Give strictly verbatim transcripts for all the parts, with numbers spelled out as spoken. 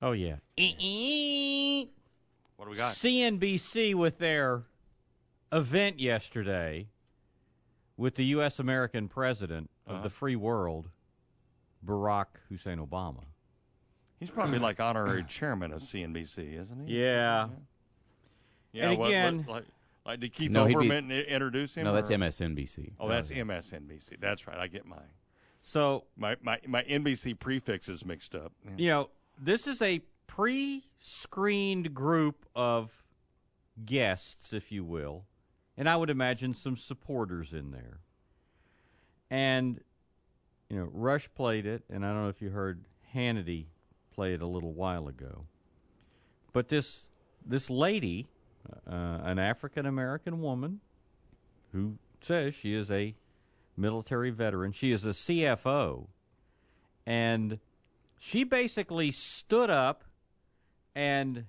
Oh, yeah. What do we got? C N B C with their event yesterday with the U S American president of uh-huh. the free world, Barack Hussein Obama. He's probably like honorary chairman of C N B C, isn't he? Yeah. Yeah. And what, again, what, like, like did Keith No, he'd be- Olbermann i- introduce him? No, that's or- M S N B C. Oh, that's M S N B C. That's right. I get my so my my, my N B C prefixes mixed up. Yeah. you know, this is a pre-screened group of guests, if you will, and I would imagine some supporters in there. And, you know, Rush played it, and I don't know if you heard Hannity play it a little while ago. But this this lady, uh, an African-American woman who says she is a military veteran, she is a C F O, and she basically stood up and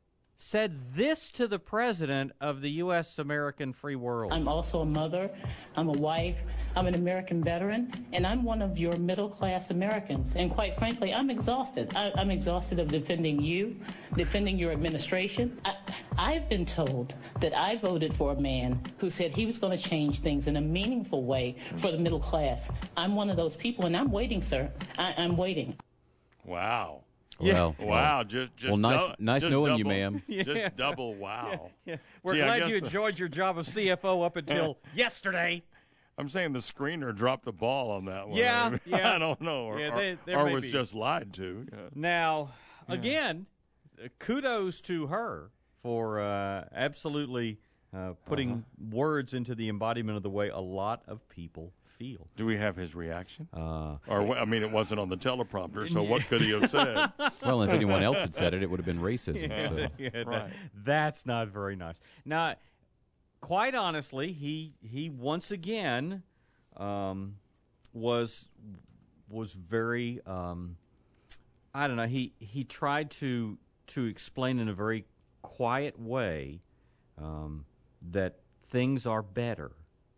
said this to the president of the U S American free world. I'm also a mother, I'm a wife, I'm an American veteran, and I'm one of your middle-class Americans. And quite frankly, I'm exhausted. I, I'm exhausted of defending you, defending your administration. I, I've been told that I voted for a man who said he was going to change things in a meaningful way for the middle class. I'm one of those people, and I'm waiting, sir. I, I'm waiting. Wow. Well, Wow. Just, just well, nice, dou- nice just knowing you, double- ma'am. Just double wow. Yeah. We're See, I glad guess you the- enjoyed your job of C F O up until yesterday. I'm saying the screener dropped the ball on that one. Yeah, I mean, yeah. I don't know. Or, Yeah, they- or- there or may was be. just lied to. Yeah. Now, again, uh, kudos to her for uh, absolutely uh, putting Uh-huh. words into the embodiment of the way a lot of people feel. Do we have his reaction? Uh, or wh- I mean, it wasn't on the teleprompter, so what could he have said? Well, if anyone else had said it, it would have been racism. yeah, So. yeah, that- Right. that's not very nice. Now, quite honestly, he he once again um, was was very um, I don't know. He he tried to to explain in a very quiet way um, that things are better.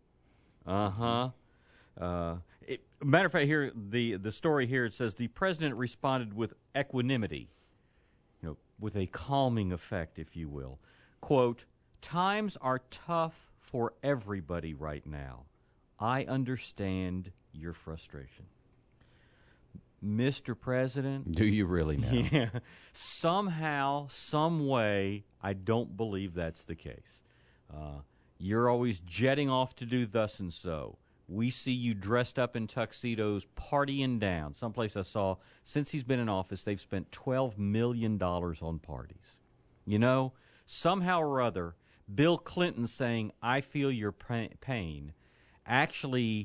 Uh-huh. Uh it, matter of fact, here the the story here it says the president responded with equanimity, you know, with a calming effect, if you will. Quote, "Times are tough for everybody right now. I understand your frustration." Mister President, Do you really now? yeah, somehow, some way, I don't believe that's the case. Uh, you're always jetting off to do thus and so. We see you dressed up in tuxedos, partying down. Someplace I saw, since he's been in office, they've spent twelve million dollars on parties. You know, somehow or other, Bill Clinton saying, "I feel your pa- pain," actually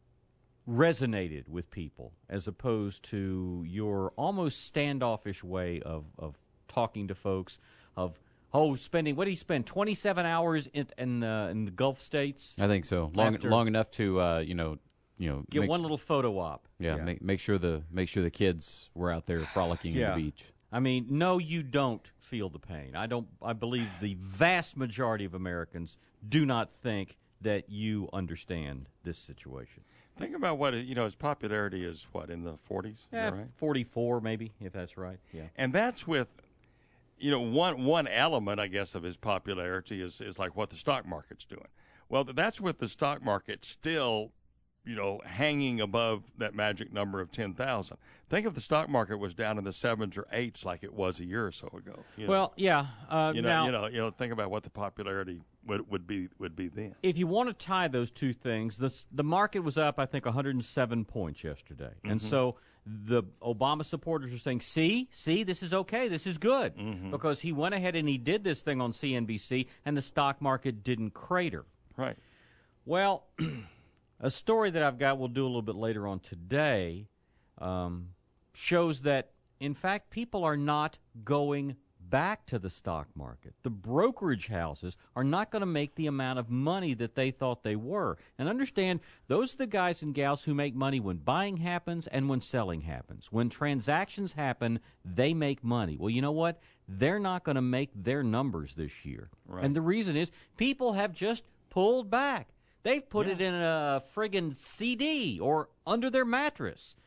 resonated with people as opposed to your almost standoffish way of, of talking to folks, of oh, spending, what did he spend, twenty-seven hours in in the, in the Gulf states? I think so. Long After- long enough to uh, you know you know Get make, one little photo op. yeah, Make, make sure the make sure the kids were out there frolicking Yeah. on the beach. I mean, no, you don't feel the pain. I don't. I believe the vast majority of Americans do not think that you understand this situation. Think about what, it- you know, his popularity is, what, in the forties? Is Yeah, that right? forty-four maybe, if that's right. Yeah. And that's with, you know, one one element, I guess, of his popularity is, is like what the stock market's doing. Well, that's with the stock market still, you know, hanging above that magic number of ten thousand. Think if the stock market was down in the sevens or eights like it was a year or so ago. You know, Well, yeah. Uh, you know, now, you know, you know, think about what the popularity would, would be would be then. if you want to tie those two things, the the market was up, I think, one hundred seven points yesterday, and so the Obama supporters are saying, "See, see, this is okay, this is good," because he went ahead and he did this thing on C N B C, and the stock market didn't crater. Right. Well, a story that I've got, we'll do a little bit later on today, um, shows that, in fact, people are not going back to the stock market. The brokerage houses are not going to make the amount of money that they thought they were. And understand, those are the guys and gals who make money when buying happens and when selling happens. When transactions happen, they make money. Well, you know what? They're not going to make their numbers this year. Right. And the reason is people have just pulled back. They've put Yeah. it in a friggin' C D or under their mattress.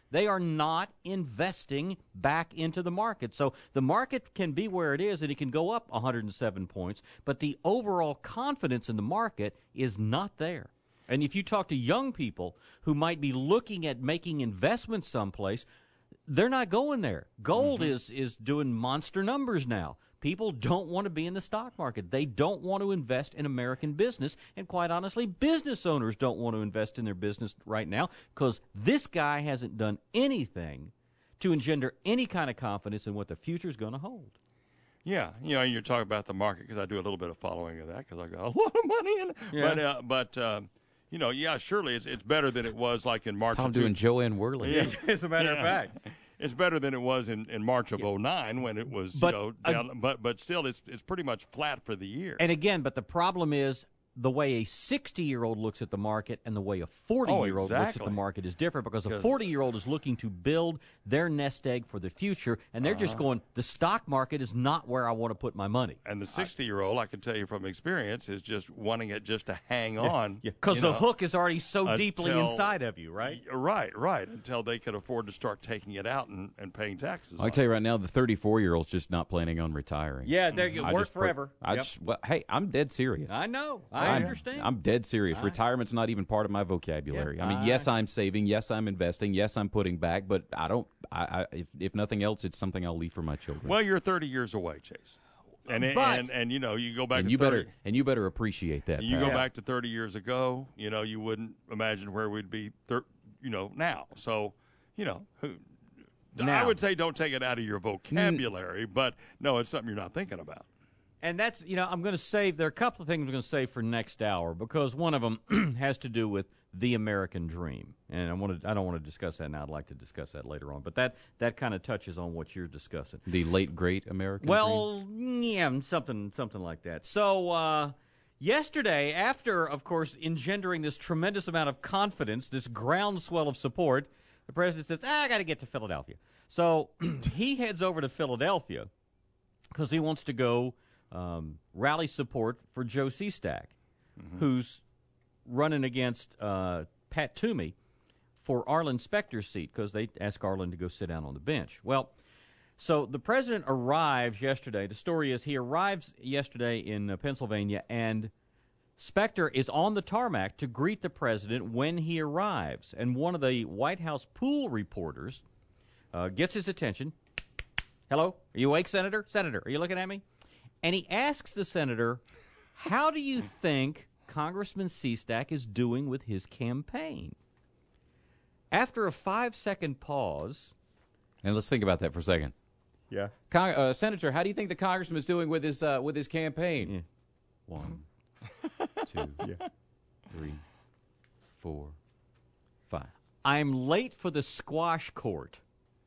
They are not investing back into the market. So the market can be where it is, and it can go up one hundred seven points, but the overall confidence in the market is not there. And if you talk to young people who might be looking at making investments someplace, they're not going there. Gold mm-hmm. is is doing monster numbers now. People don't want to be in the stock market. They don't want to invest in American business. And quite honestly, business owners don't want to invest in their business right now because this guy hasn't done anything to engender any kind of confidence in what the future is going to hold. Yeah, you know, you're talking about the market because I do a little bit of following of that because I got a lot of money in it. Yeah. But, uh, but uh, you know, yeah, surely it's it's better than it was like in March. I'm of doing two- Joanne Worley. Yeah. As a matter Yeah. of fact. It's better than it was in, in March of oh nine when it was, But, you know, uh, down, but but still, it's it's pretty much flat for the year. And again, but the problem is the way a sixty-year-old looks at the market and the way a forty-year-old Oh, looks at exactly. the market is different because a Because- forty-year-old is looking to build their nest egg for the future, and they're Uh-huh. just going, the stock market is not where I want to put my money. And the sixty-year-old, I can tell you from experience, is just wanting it just to hang on. Because you the know, hook is already so deeply until- inside of you, right? Right, right, until they could afford to start taking it out and, and paying taxes. I on can tell it. you right now, the thirty-four-year-old's just not planning on retiring. Yeah, there you I work just pr- forever. I Yep. just, well, hey, I'm dead serious. I know. I I'm- understand. I'm dead serious. Retirement's not even part of my vocabulary. Yeah, I mean, I- yes, I'm saving. Yes, I'm investing. Yes, I'm putting back. But I don't. I, I if, if nothing else, it's something I'll leave for my children. Well, you're thirty years away, Chase. And But- and, and you know, you go back and to you thirty, better and you better appreciate that. you pal. go back to thirty years ago, you know, you wouldn't imagine where we'd be thir- you know, now. So, you know, who I Now. would say don't take it out of your vocabulary, but no, it's something you're not thinking about. And that's, you know, I'm going to save, there are a couple of things I'm going to save for next hour because one of them has to do with the American dream. And I want to, I don't want to discuss that now. I'd like to discuss that later on. But that, that kind of touches on what you're discussing. The late great American. dream? Well, yeah, something, something like that. So, uh, yesterday, after, of course, engendering this tremendous amount of confidence, this groundswell of support, the president says, ah, I got to get to Philadelphia. So he heads over to Philadelphia because he wants to go um, rally support for Joe Seastack, mm-hmm. who's running against uh, Pat Toomey for Arlen Specter's seat because they asked Arlen to go sit down on the bench. Well, so the president arrives yesterday. The story is he arrives yesterday in uh, Pennsylvania, and Specter is on the tarmac to greet the president when he arrives. And one of the White House pool reporters uh, gets his attention. Hello? Are you awake, Senator? Senator, are you looking at me? And he asks the senator, how do you think Congressman Seastack is doing with his campaign? After a five-second pause. And let's think about that for a second. Yeah. Con- uh, Senator, how do you think the congressman is doing with his uh, with his campaign? Yeah. One, two, three, four, five. I'm late for the squash court,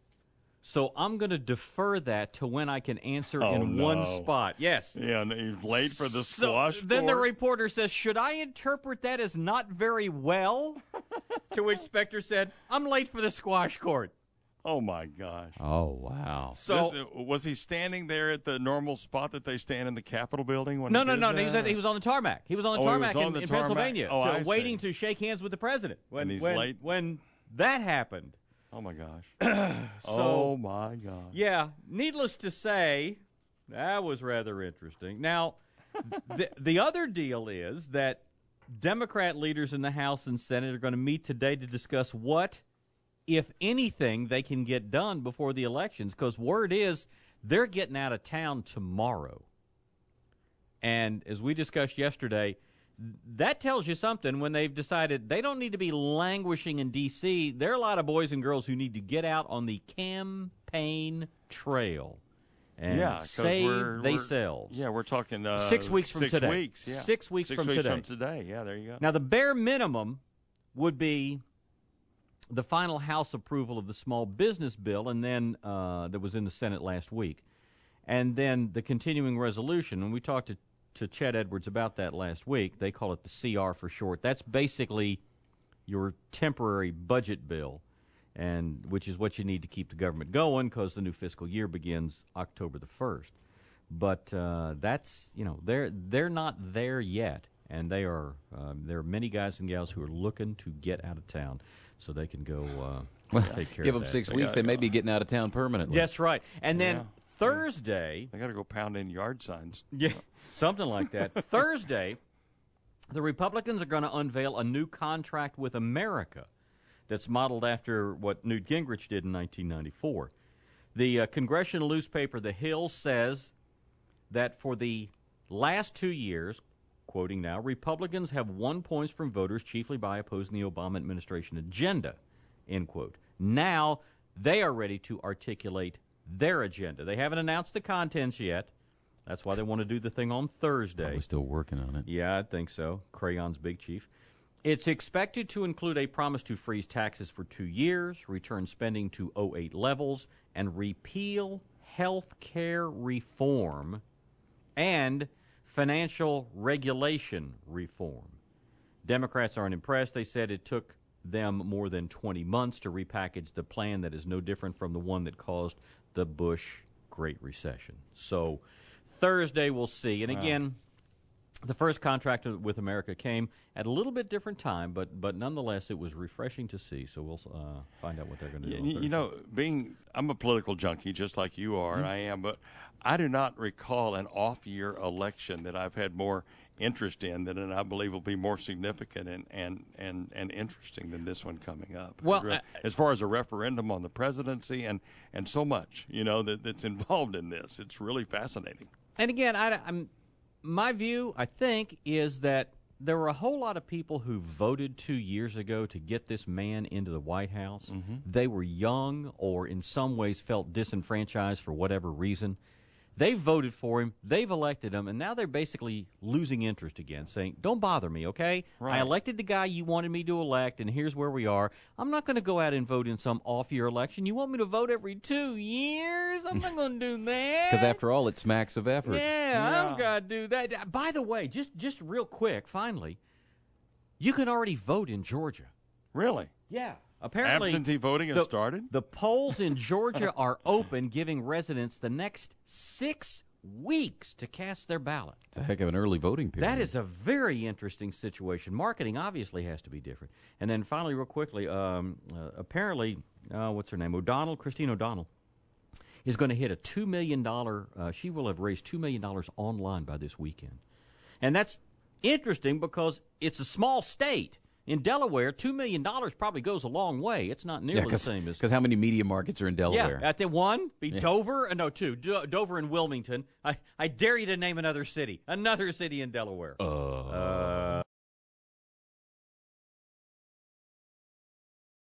so I'm going to defer that to when I can answer Oh, in no. one spot. Yes. Yeah, and you're late for the So squash. then the court? reporter says, should I interpret that as not very well? To which Specter said, I'm late for the squash court. Oh my gosh! Oh wow! So This- was he standing there at the normal spot that they stand in the Capitol building? When no, he no, did no, no. He that? said he was on the tarmac. He was on the Oh, he was tarmac on in, the in tarmac. Pennsylvania, Oh, to- I waiting see. to shake hands with the president. When And he's when, late? when that happened. Oh my gosh! So, oh my gosh! yeah, needless to say, that was rather interesting. Now, the the other deal is that Democrat leaders in the House and Senate are going to meet today to discuss what, if anything, they can get done before the elections, because word is they're getting out of town tomorrow. And as we discussed yesterday, that tells you something when they've decided they don't need to be languishing in D C. There are a lot of boys and girls who need to get out on the campaign trail and Yeah, 'cause save we're- we're- themselves. Yeah, we're talking uh, Six weeks from six today. Weeks, yeah. Six weeks six from weeks today. from today. Yeah, there you go. Now, the bare minimum would be the final House approval of the small business bill, and then uh, that was in the Senate last week, and then the continuing resolution. And we talked to, to Chet Edwards about that last week. They call it the C R for short. That's basically your temporary budget bill, and which is what you need to keep the government going because the new fiscal year begins October the first. But uh, that's, you know, they're they're not there yet, and they are um, there are many guys and gals who are looking to get out of town so they can go uh, take care Give of them that. six They weeks. gotta They may go. be getting out of town permanently. That's right. And then Yeah. Thursday, They got to go pound in yard signs. yeah, something like that. Thursday, the Republicans are going to unveil a new contract with America that's modeled after what Newt Gingrich did in nineteen ninety-four. The uh, congressional newspaper The Hill says that for the last two years, quoting now, Republicans have won points from voters chiefly by opposing the Obama administration agenda, end quote. Now they are ready to articulate their agenda. They haven't announced the contents yet. That's why they want to do the thing on Thursday. We're still working on it. Yeah, I think so. Crayon's big chief. It's expected to include a promise to freeze taxes for two years, return spending to oh eight levels, and repeal health care reform and financial regulation reform. Democrats aren't impressed. They said it took them more than twenty months to repackage the plan that is no different from the one that caused the Bush Great Recession. So Thursday we'll see. And again, the first contract with America came at a little bit different time, but but nonetheless it was refreshing to see. So we'll uh, find out what they're going to do. You, on you Thursday. know, being I'm a political junkie just like you are, and I am, but I do not recall an off-year election that I've had more interest in that, and I believe will be more significant and and, and, and interesting than this one coming up. Well, as, re- I- as far as a referendum on the presidency and, and so much, you know, that, that's involved in this, it's really fascinating. And again, I, I'm my view, I think, is that there were a whole lot of people who voted two years ago to get this man into the White House. Mm-hmm. They were young or in some ways felt disenfranchised for whatever reason. They voted for him, they've elected him, and now they're basically losing interest again, saying, don't bother me, okay? Right. I elected the guy you wanted me to elect, and here's where we are. I'm not going to go out and vote in some off-year election. You want me to vote every two years? I'm not going to do that. Because after all, it smacks of effort. Yeah, I Yeah. don't got to do that. By the way, just just real quick, finally, you can already vote in Georgia. Really? Yeah. Apparently, Absentee voting has the, started? The polls in Georgia are open, giving residents the next six weeks to cast their ballot. It's a heck of an early voting period. That is a very interesting situation. Marketing obviously has to be different. And then finally, real quickly, um, uh, apparently, uh, what's her name? O'Donnell, Christine O'Donnell, is going to hit a two million dollars, uh, she will have raised two million dollars online by this weekend. And that's interesting because it's a small state. In Delaware, two million dollars probably goes a long way. It's not nearly yeah, the same as... Because how many media markets are in Delaware? Yeah, at the one, be Dover, uh, no, two, Do- Dover and Wilmington. I, I dare you to name another city, another city in Delaware. Uh,